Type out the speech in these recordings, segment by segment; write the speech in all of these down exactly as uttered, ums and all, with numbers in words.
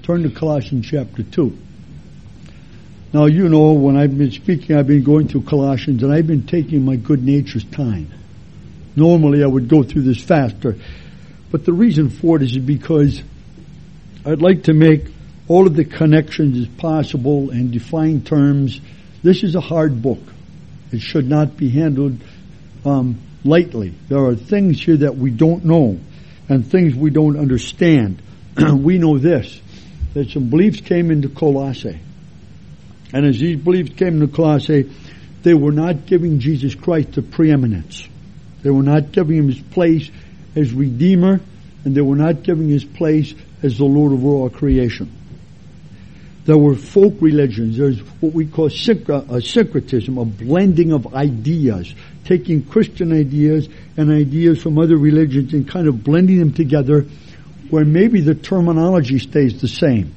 Turn to Colossians chapter two. Now, you know, when I've been speaking, I've been going through Colossians, and I've been taking my good natured time. Normally, I would go through this faster. But the reason for it is because I'd like to make all of the connections as possible and define terms. This is a hard book. It should not be handled um, lightly. There are things here that we don't know and things we don't understand. We know this, that some beliefs came into Colossae. And as these beliefs came into Colossae, they were not giving Jesus Christ the preeminence. They were not giving him his place as Redeemer, and they were not giving his place as the Lord of all creation. There were folk religions. There's what we call syncre- uh, syncretism, a blending of ideas, taking Christian ideas and ideas from other religions and kind of blending them together where maybe the terminology stays the same,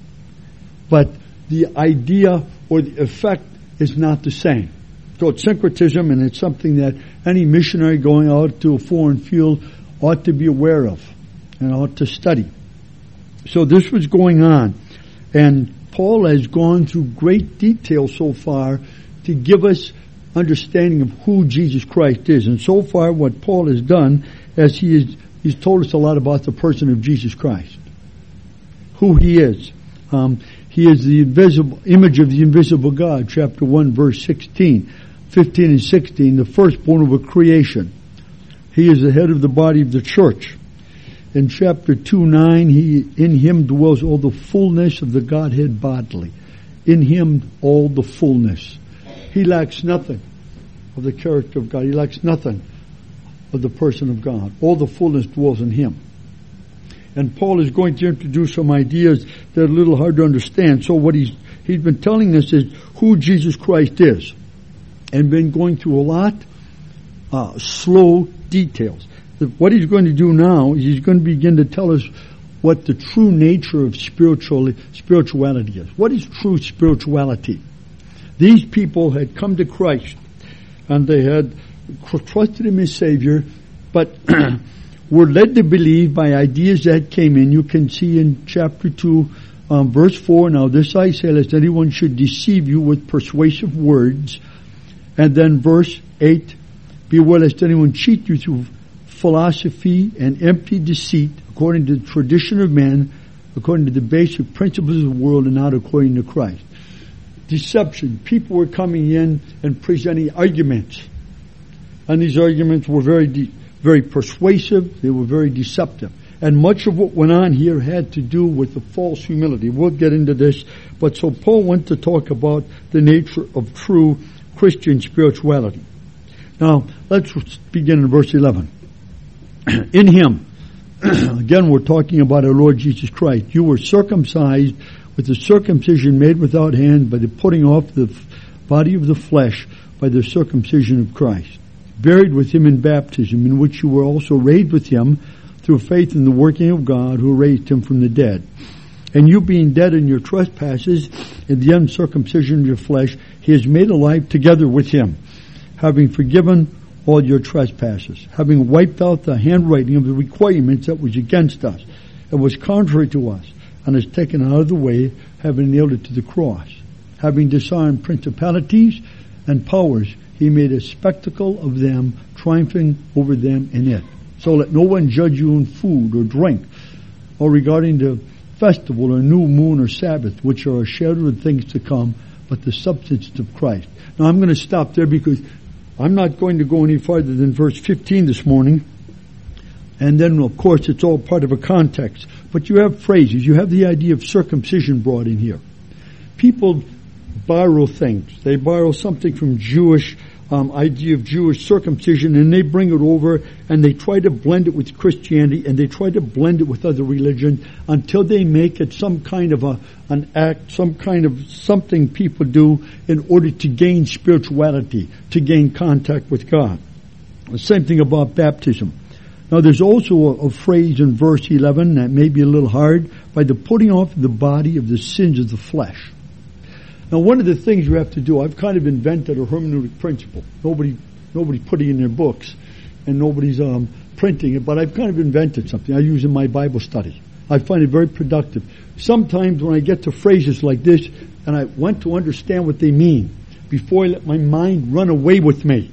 but the idea or the effect is not the same. So it's syncretism, and it's something that any missionary going out to a foreign field ought to be aware of and ought to study. So this was going on, and Paul has gone through great detail so far to give us understanding of who Jesus Christ is. And so far what Paul has done is he is, he's told us a lot about the person of Jesus Christ, who he is. Um, he is the invisible image of the invisible God, chapter one, verse sixteen, fifteen and sixteen, the firstborn of a creation. He is the head of the body of the church. In chapter two, nine, he, in him dwells all the fullness of the Godhead bodily. In him all the fullness. He lacks nothing of the character of God. He lacks nothing of the person of God. All the fullness dwells in him. And Paul is going to introduce some ideas that are a little hard to understand. So what he's, he's been telling us is who Jesus Christ is. And been going through a lot, uh, slow details. What he's going to do now is he's going to begin to tell us what the true nature of spiritual spirituality is. What is true spirituality? These people had come to Christ and they had trusted him as Savior, but were led to believe by ideas that came in. You can see in chapter two, um, verse four, now this I say, lest anyone should deceive you with persuasive words. And then verse eight, beware lest anyone cheat you through philosophy and empty deceit, according to the tradition of men, according to the basic principles of the world, and not according to Christ. Deception. People were coming in and presenting arguments. And these arguments were very, de- very persuasive. They were very deceptive. And much of what went on here had to do with the false humility. We'll get into this. But so Paul went to talk about the nature of true Christian spirituality. Now, let's begin in verse eleven. In him, again we're talking about our Lord Jesus Christ, you were circumcised with the circumcision made without hand by the putting off the body of the flesh by the circumcision of Christ, buried with him in baptism, in which you were also raised with him through faith in the working of God who raised him from the dead. And you being dead in your trespasses and the uncircumcision of your flesh, he has made alive together with him, having forgiven all your trespasses, having wiped out the handwriting of the requirements that was against us and was contrary to us, and has taken it out of the way, having nailed it to the cross. Having disarmed principalities and powers, he made a spectacle of them, triumphing over them in it. So let no one judge you in food or drink, or regarding the festival or new moon or Sabbath, which are a shadow of things to come, but the substance of Christ. Now I'm going to stop there because I'm not going to go any farther than verse fifteen this morning. And then, of course, it's all part of a context. But you have phrases. You have the idea of circumcision brought in here. People borrow things. They borrow something from Jewish um, idea of Jewish circumcision, and they bring it over, and they try to blend it with Christianity, and they try to blend it with other religions until they make it some kind of a an act, some kind of something people do in order to gain spirituality, to gain contact with God. The same thing about baptism. Now there's also a, a phrase in verse eleven that may be a little hard, by the putting off the body of the sins of the flesh. Now one of the things you have to do, I've kind of invented a hermeneutic principle. Nobody, nobody put it in their books, and nobody's um, printing it, but I've kind of invented something I use in my Bible study. I find it very productive. Sometimes when I get to phrases like this, and I want to understand what they mean, before I let my mind run away with me,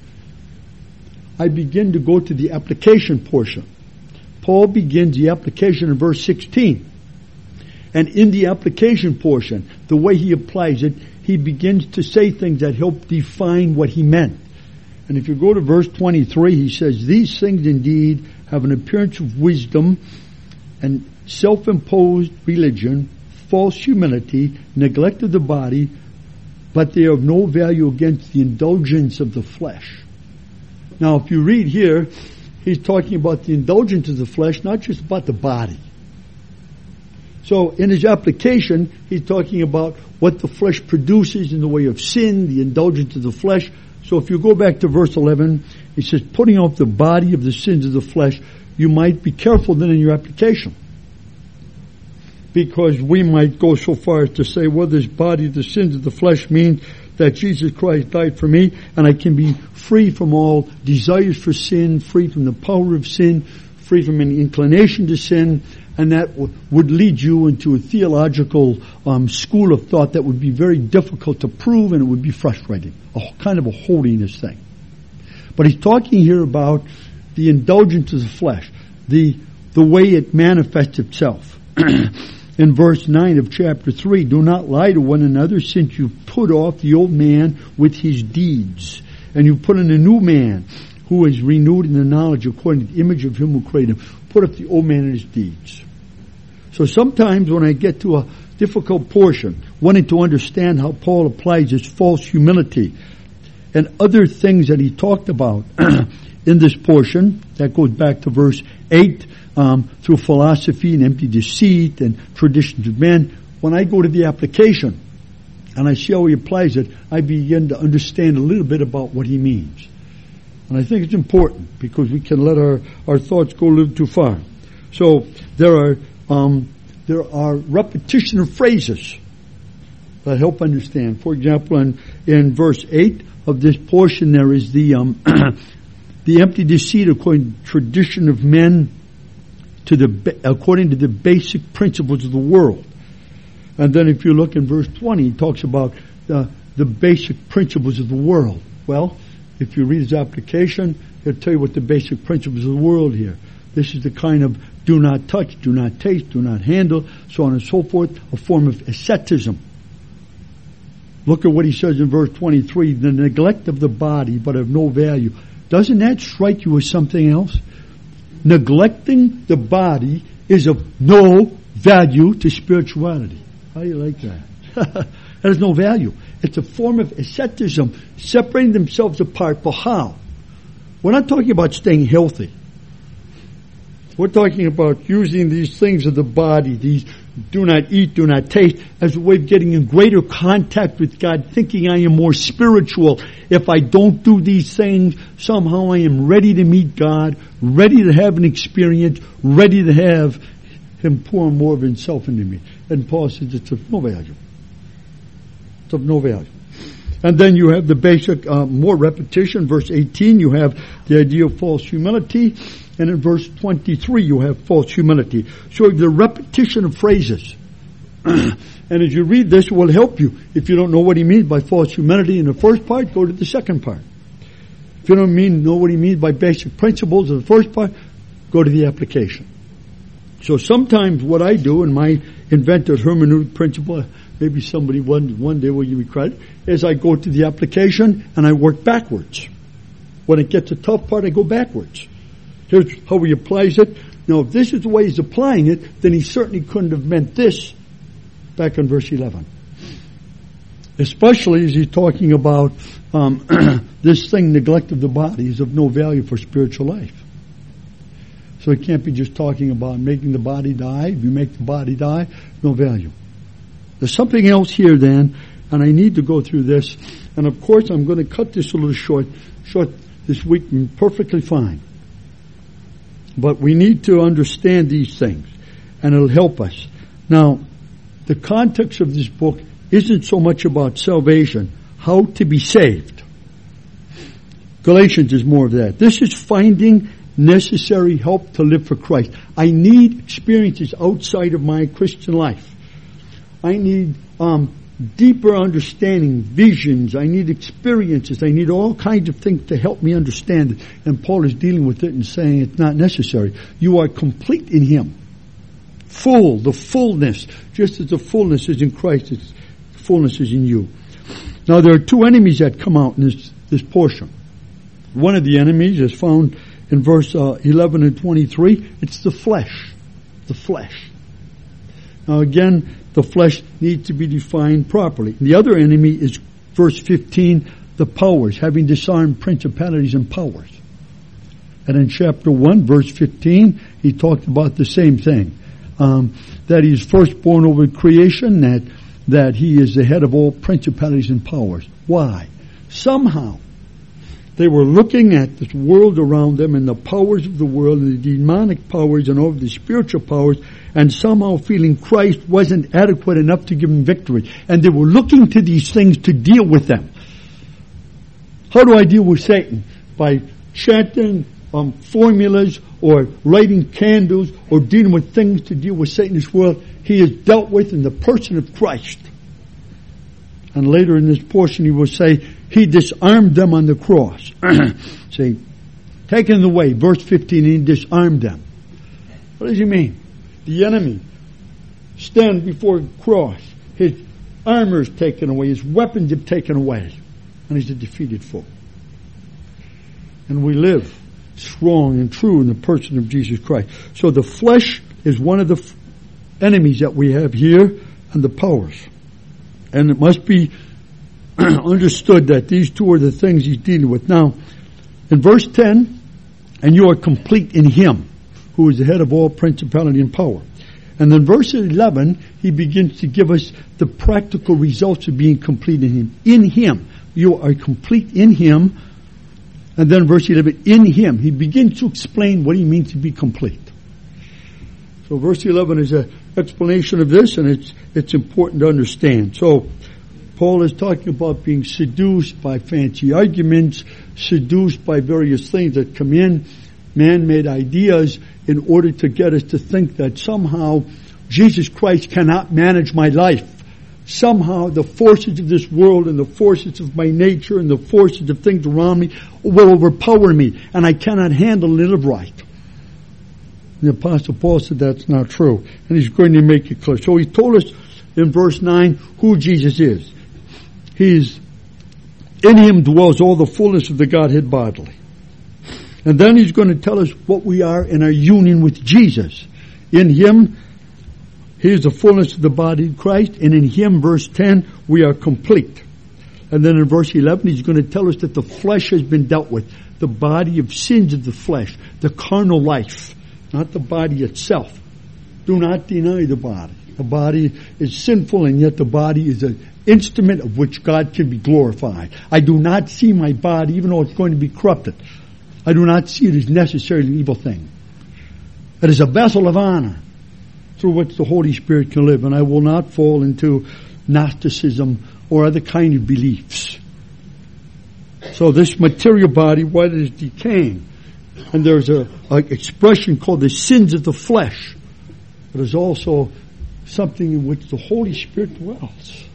I begin to go to the application portion. Paul begins the application in verse sixteen. And in the application portion, the way he applies it, he begins to say things that help define what he meant. And if you go to verse twenty-three, he says, these things indeed have an appearance of wisdom and self-imposed religion, false humility, neglect of the body, but they are of no value against the indulgence of the flesh. Now, if you read here, he's talking about the indulgence of the flesh, not just about the body. So in his application, he's talking about what the flesh produces in the way of sin, the indulgence of the flesh. So if you go back to verse eleven, he says, putting off the body of the sins of the flesh, you might be careful then in your application. Because we might go so far as to say, well, this body of the sins of the flesh means that Jesus Christ died for me, and I can be free from all desires for sin, free from the power of sin, free from any inclination to sin. And that w- would lead you into a theological um, school of thought that would be very difficult to prove, and it would be frustrating. A kind of a holiness thing. But he's talking here about the indulgence of the flesh, the the way it manifests itself. In verse nine of chapter three, do not lie to one another, since you put off the old man with his deeds, and you put in a new man who is renewed in the knowledge according to the image of him who created him. Put up the old man and his deeds. So sometimes when I get to a difficult portion, wanting to understand how Paul applies his false humility and other things that he talked about in this portion, that goes back to verse eight, um, through philosophy and empty deceit and traditions of men, when I go to the application and I see how he applies it, I begin to understand a little bit about what he means. And I think it's important because we can let our, our thoughts go a little too far. So there are um, there are repetition of phrases that help understand. For example, in, in verse eight of this portion, there is the um, the empty deceit according to tradition of men, to the according to the basic principles of the world. And then if you look in verse twenty, he talks about the the basic principles of the world. Well, if you read his application, he'll tell you what the basic principles of the world here. This is the kind of do not touch, do not taste, do not handle, so on and so forth, a form of asceticism. Look at what he says in verse twenty-three, the neglect of the body, but of no value. Doesn't that strike you as something else? Neglecting the body is of no value to spirituality. How do you like that? That has no value. It's a form of asceticism, separating themselves apart. But how? We're not talking about staying healthy. We're talking about using these things of the body, these do not eat, do not taste, as a way of getting in greater contact with God, thinking I am more spiritual. If I don't do these things, somehow I am ready to meet God, ready to have an experience, ready to have Him pour more of Himself into me. And Paul says it's of no value. It's of no value. And then you have the basic, uh, more repetition. Verse eighteen, you have the idea of false humility. And in verse twenty-three, you have false humility. So the repetition of phrases. And as you read this, it will help you. If you don't know what he means by false humility in the first part, go to the second part. If you don't mean know what he means by basic principles in the first part, go to the application. So sometimes what I do in my invented hermeneutic principle, maybe somebody one, one day will give me credit, is I go to the application and I work backwards. When it gets a tough part, I go backwards. Here's how he applies it. Now, if this is the way he's applying it, then he certainly couldn't have meant this back in verse eleven. Especially as he's talking about um, this thing, neglect of the body, is of no value for spiritual life. So he can't be just talking about making the body die. If you make the body die, no value. There's something else here then, and I need to go through this. And of course, I'm going to cut this a little short, short this week, perfectly fine. But we need to understand these things, and it'll help us. Now, the context of this book isn't so much about salvation, how to be saved. Galatians is more of that. This is finding necessary help to live for Christ. I need experiences outside of my Christian life. I need um, deeper understanding, visions. I need experiences. I need all kinds of things to help me understand it. And Paul is dealing with it and saying it's not necessary. You are complete in Him. Full, the fullness. Just as the fullness is in Christ, its fullness is in you. Now there are two enemies that come out in this, this portion. One of the enemies is found in verse uh, eleven and twenty-three. It's the flesh. The flesh. Now again, the flesh needs to be defined properly. The other enemy is verse fifteen, the powers, having disarmed principalities and powers. And in chapter one, verse fifteen, he talked about the same thing. Um, that he is firstborn over creation, that, that he is the head of all principalities and powers. Why? Somehow, they were looking at this world around them and the powers of the world and the demonic powers and over the spiritual powers, and somehow feeling Christ wasn't adequate enough to give them victory. And they were looking to these things to deal with them. How do I deal with Satan? By chanting um, formulas or lighting candles or dealing with things to deal with Satan in this world. He is dealt with in the person of Christ. And later in this portion he will say, He disarmed them on the cross. See, taken away, verse fifteen, He disarmed them. What does He mean? The enemy stands before the cross. His armor is taken away. His weapons are taken away. And he's a defeated foe. And we live strong and true in the person of Jesus Christ. So the flesh is one of the f- enemies that we have here, and the powers. And it must be understood that these two are the things he's dealing with. Now, in verse ten, and you are complete in Him, who is the head of all principality and power. And then verse eleven, he begins to give us the practical results of being complete in Him. In Him. You are complete in Him. And then verse eleven, in Him. He begins to explain what he means to be complete. So verse eleven is an explanation of this, and it's it's important to understand. So Paul is talking about being seduced by fancy arguments, seduced by various things that come in, man-made ideas, in order to get us to think that somehow Jesus Christ cannot manage my life. Somehow the forces of this world and the forces of my nature and the forces of things around me will overpower me, and I cannot handle it live right. The Apostle Paul said that's not true, and he's going to make it clear. So he told us in verse nine who Jesus is. He's, in Him dwells all the fullness of the Godhead bodily. And then he's going to tell us what we are in our union with Jesus. In Him, He is the fullness of the body of Christ, and in Him, verse ten, we are complete. And then in verse eleven, he's going to tell us that the flesh has been dealt with. The body of sins of the flesh, the carnal life, not the body itself. Do not deny the body. The body is sinful, and yet the body is an instrument of which God can be glorified. I do not see my body, even though it's going to be corrupted, I do not see it as necessarily an evil thing. It is a vessel of honor through which the Holy Spirit can live, and I will not fall into Gnosticism or other kind of beliefs. So this material body, what is decaying? And there's a, a expression called the sins of the flesh. But there's also something in which the Holy Spirit dwells,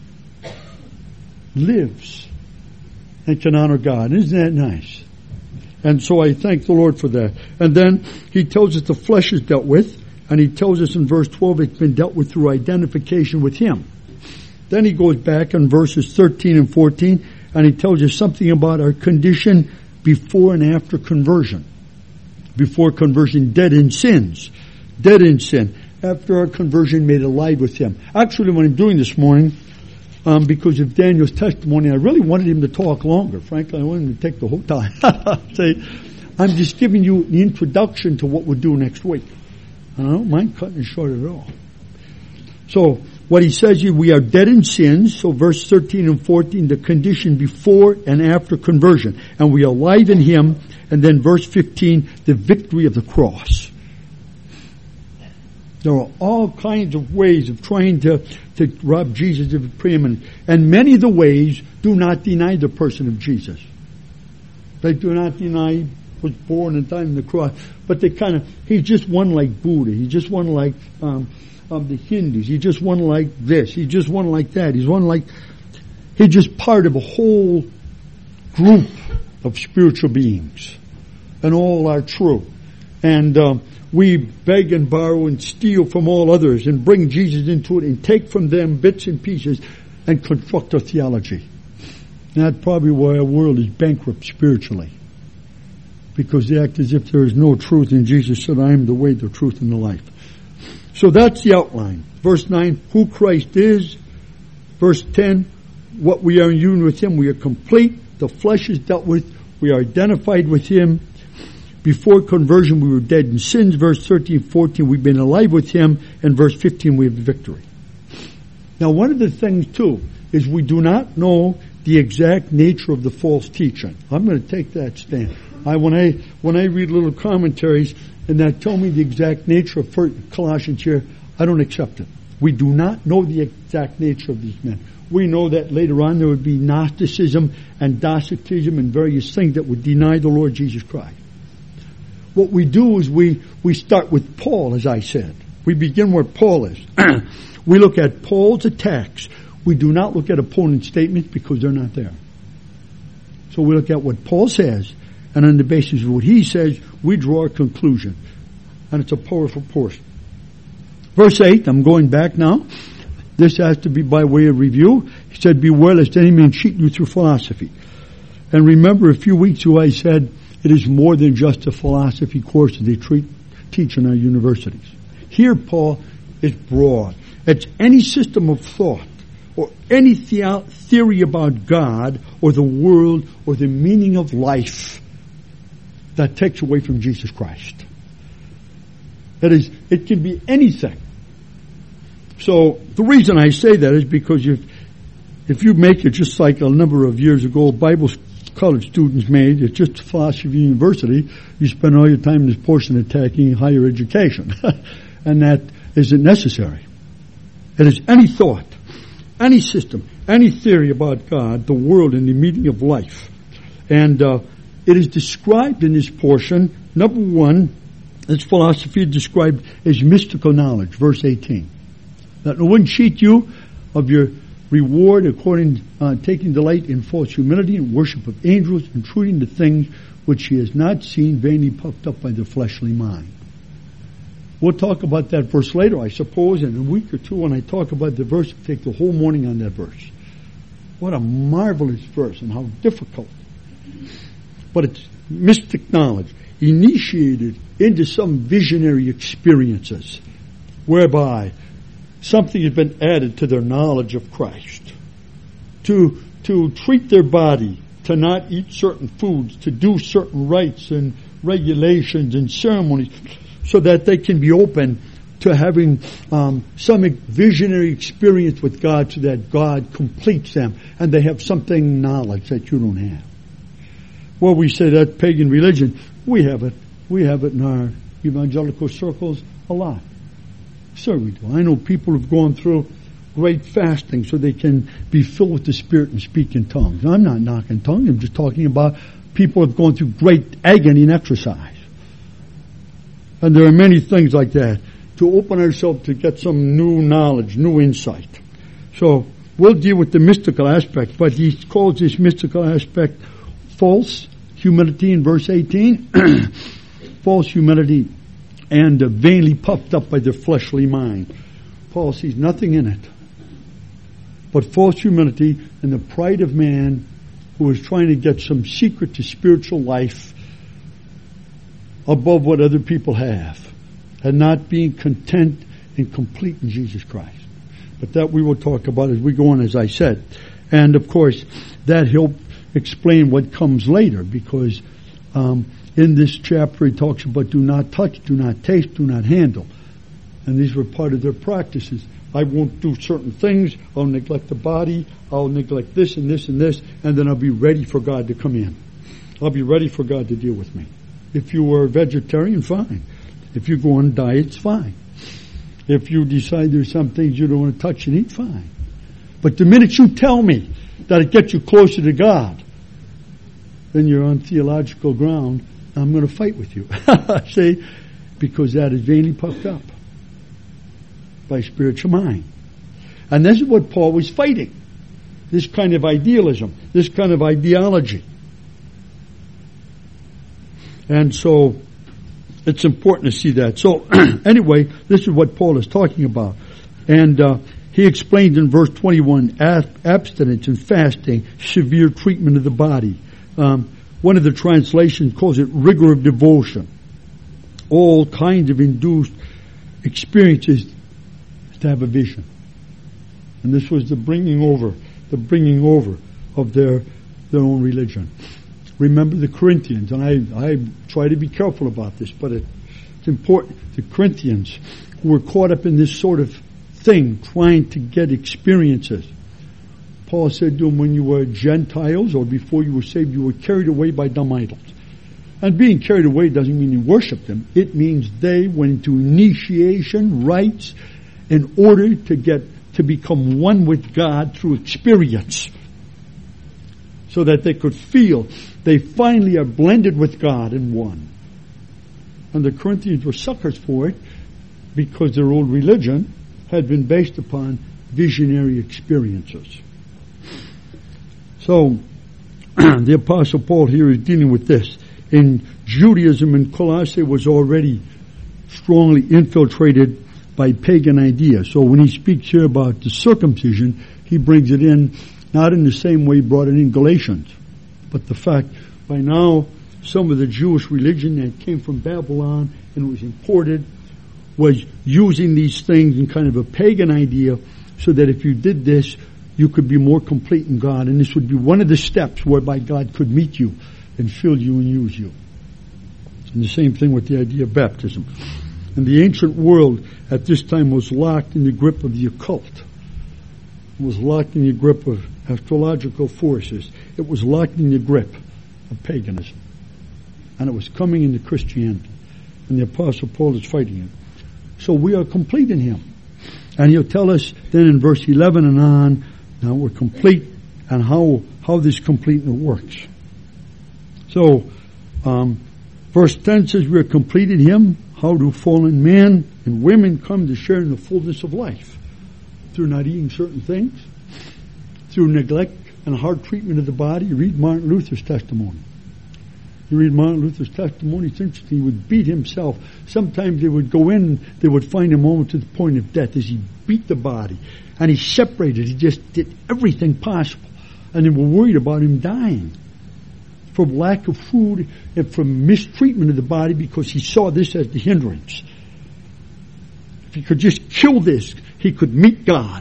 lives, and can honor God. Isn't that nice? And so I thank the Lord for that. And then he tells us the flesh is dealt with, and he tells us in verse twelve it's been dealt with through identification with Him. Then he goes back in verses thirteen and fourteen, and he tells us something about our condition before and after conversion. Before conversion, dead in sins. Dead in sin. After our conversion, made alive with Him. Actually, what I'm doing this morning, um, because of Daniel's testimony, I really wanted him to talk longer. Frankly, I wanted him to take the whole time. Say, I'm just giving you the introduction to what we'll do next week. I don't mind cutting it short at all. So, what he says here, we are dead in sins. So verse thirteen and fourteen, the condition before and after conversion. And we are alive in Him. And then verse fifteen, the victory of the cross. There are all kinds of ways of trying to, to rob Jesus of His preeminence. And many of the ways do not deny the person of Jesus. They do not deny was born and died on the cross. But they kind of, he's just one like Buddha. He's just one like um, um, the Hindus. He's just one like this. He's just one like that. He's one like, he's just part of a whole group of spiritual beings. And all are true. And um, we beg and borrow and steal from all others and bring Jesus into it and take from them bits and pieces and construct our theology. And that's probably why our world is bankrupt spiritually. Because they act as if there is no truth, and Jesus said, I am the way, the truth, and the life. So that's the outline. Verse nine, who Christ is. Verse ten, what we are in union with Him. We are complete. The flesh is dealt with. We are identified with Him. Before conversion, we were dead in sins. Verse thirteen, fourteen, we've been alive with Him. And verse fifteen, we have victory. Now, one of the things, too, is we do not know the exact nature of the false teaching. I'm going to take that stand. I, when I when I read little commentaries and that tell me the exact nature of Colossians here, I don't accept it. We do not know the exact nature of these men. We know that later on there would be Gnosticism and Docetism and various things that would deny the Lord Jesus Christ. What we do is we, we start with Paul, as I said. We begin where Paul is. We look at Paul's attacks. We do not look at opponent statements because they're not there. So we look at what Paul says, and on the basis of what he says, we draw a conclusion. And it's a powerful portion. Verse eight, I'm going back now. This has to be by way of review. He said, beware lest any man cheat you through philosophy. And remember, a few weeks ago I said, it is more than just a philosophy course that they treat, teach in our universities. Here, Paul is broad. It's any system of thought or any the- theory about God or the world or the meaning of life that takes away from Jesus Christ. That is, it can be anything. So the reason I say that is because if if you make it just like a number of years ago, Bible college students made, it's just philosophy university, you spend all your time in this portion attacking higher education. And that isn't necessary. It is any thought, any system, any theory about God, the world, and the meaning of life. And uh, it is described in this portion, number one, this philosophy is described as mystical knowledge, verse eighteen. That no one cheat you of your reward according uh, taking delight in false humility and worship of angels, intruding the things which he has not seen, vainly puffed up by the fleshly mind. We'll talk about that verse later, I suppose, in a week or two when I talk about the verse. I'll take the whole morning on that verse. What a marvelous verse and how difficult. But it's mystic knowledge, initiated into some visionary experiences, whereby something has been added to their knowledge of Christ. To, to treat their body, to not eat certain foods, to do certain rites and regulations and ceremonies, so that they can be open to having um, some visionary experience with God, so that God completes them and they have something knowledge that you don't have. Well, we say that pagan religion, we have it. We have it in our evangelical circles a lot. Sure we do. I know people who've gone through great fasting so they can be filled with the Spirit and speak in tongues. Now, I'm not knocking tongues. I'm just talking about people who have gone through great agony and exercise. And there are many things like that to open ourselves to get some new knowledge, new insight. So we'll deal with the mystical aspect, but he calls this mystical aspect false humility in verse eighteen. False humility and uh, vainly puffed up by their fleshly mind. Paul sees nothing in it but false humility and the pride of man who is trying to get some secret to spiritual life above what other people have, and not being content and complete in Jesus Christ. But that we will talk about as we go on, as I said. And of course, that helped explain what comes later, because um, in this chapter he talks about do not touch, do not taste, do not handle. And these were part of their practices. I won't do certain things. I'll neglect the body. I'll neglect this and this and this. And then I'll be ready for God to come in. I'll be ready for God to deal with me. If you were a vegetarian, fine. If you go on diets, fine. If you decide there's some things you don't want to touch and eat, fine. But the minute you tell me that it gets you closer to God, then you're on theological ground I'm going to fight with you. See? Because that is vainly puffed up by spiritual mind. And this is what Paul was fighting. This kind of idealism, this kind of ideology. And so, it's important to see that. So, anyway, this is what Paul is talking about. And uh, he explains in verse twenty-one, abstinence and fasting, severe treatment of the body. Um, one of the translations calls it rigor of devotion. All kinds of induced experiences to have a vision. And this was the bringing over, the bringing over of their their own religion. Remember the Corinthians, and I, I try to be careful about this, but it, it's important. The Corinthians who were caught up in this sort of thing, trying to get experiences. Paul said to them, when you were Gentiles, or before you were saved, you were carried away by dumb idols. And being carried away doesn't mean you worship them. It means they went into initiation rites in order to get to become one with God through experience, so that they could feel they finally are blended with God in one. And the Corinthians were suckers for it because their old religion had been based upon visionary experiences. So, the Apostle Paul here is dealing with this. In Judaism in Colossae was already strongly infiltrated by pagan ideas. So when he speaks here about the circumcision, he brings it in not in the same way he brought it in Galatians, but the fact by now some of the Jewish religion that came from Babylon and was imported was using these things in kind of a pagan idea, so that if you did this, you could be more complete in God, and this would be one of the steps whereby God could meet you and fill you and use you. And the same thing with the idea of baptism. And the ancient world at this time was locked in the grip of the occult. It was locked in the grip of astrological forces. It was locked in the grip of paganism. And it was coming into Christianity. And the Apostle Paul is fighting it. So we are complete in him. And he'll tell us then in verse eleven and on, now we're complete, and how, how this completeness works. So, um, verse ten says we are complete in him. How do fallen men and women come to share in the fullness of life? Through not eating certain things, through neglect and hard treatment of the body. You read Martin Luther's testimony. You read Martin Luther's testimony, it's interesting. He would beat himself. Sometimes they would go in, they would find him almost to the point of death as he beat the body. And he separated, he just did everything possible. And they were worried about him dying from lack of food and from mistreatment of the body, because he saw this as the hindrance. If he could just kill this, he could meet God.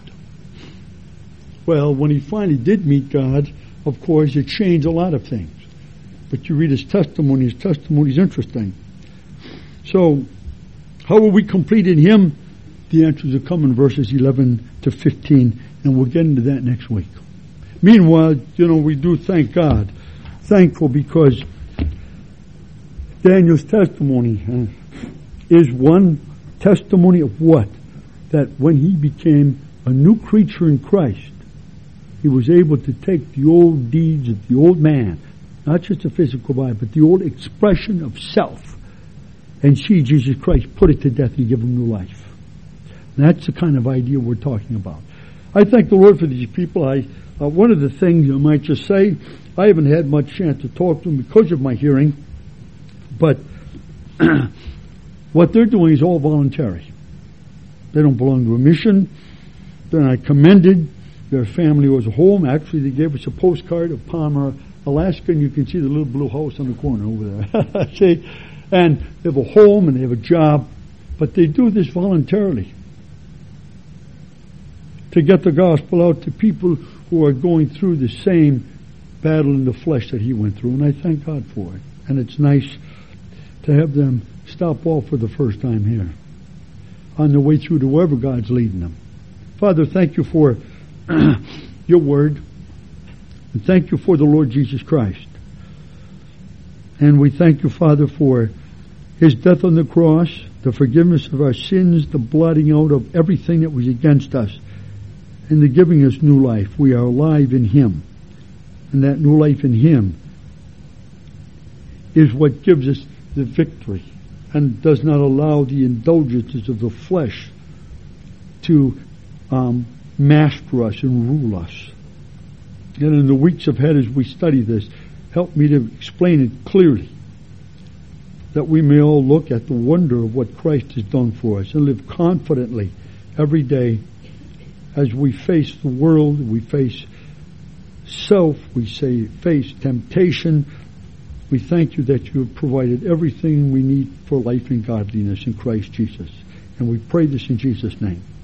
Well, when he finally did meet God, of course, it changed a lot of things. But you read his testimony, his testimony is interesting. So, how will we complete in him? The answers will come in verses eleven to fifteen, and we'll get into that next week. Meanwhile, you know, we do thank God. Thankful because Daniel's testimony uh, is one testimony of what? That when he became a new creature in Christ, he was able to take the old deeds of the old man, not just a physical body, but the old expression of self, and see Jesus Christ put it to death and give him new life. And that's the kind of idea we're talking about. I thank the Lord for these people. I uh, one of the things I might just say, I haven't had much chance to talk to them because of my hearing, but what they're doing is all voluntary. They don't belong to a mission. They're not commended. Their family was a home. Actually, they gave us a postcard of Palmer, Alaska, and you can see the little blue house on the corner over there. See? And they have a home and they have a job, but they do this voluntarily to get the gospel out to people who are going through the same battle in the flesh that he went through, and I thank God for it. And it's nice to have them stop off for the first time here on their way through to wherever God's leading them. Father, thank you for your word, and thank you for the Lord Jesus Christ. And we thank you, Father, for his death on the cross, the forgiveness of our sins, the blotting out of everything that was against us, and the giving us new life. We are alive in him. And that new life in him is what gives us the victory and does not allow the indulgences of the flesh to um, master us and rule us. And in the weeks ahead as we study this, help me to explain it clearly, that we may all look at the wonder of what Christ has done for us and live confidently every day as we face the world, we face self, we say face temptation. We thank you that you have provided everything we need for life and godliness in Christ Jesus. And we pray this in Jesus' name.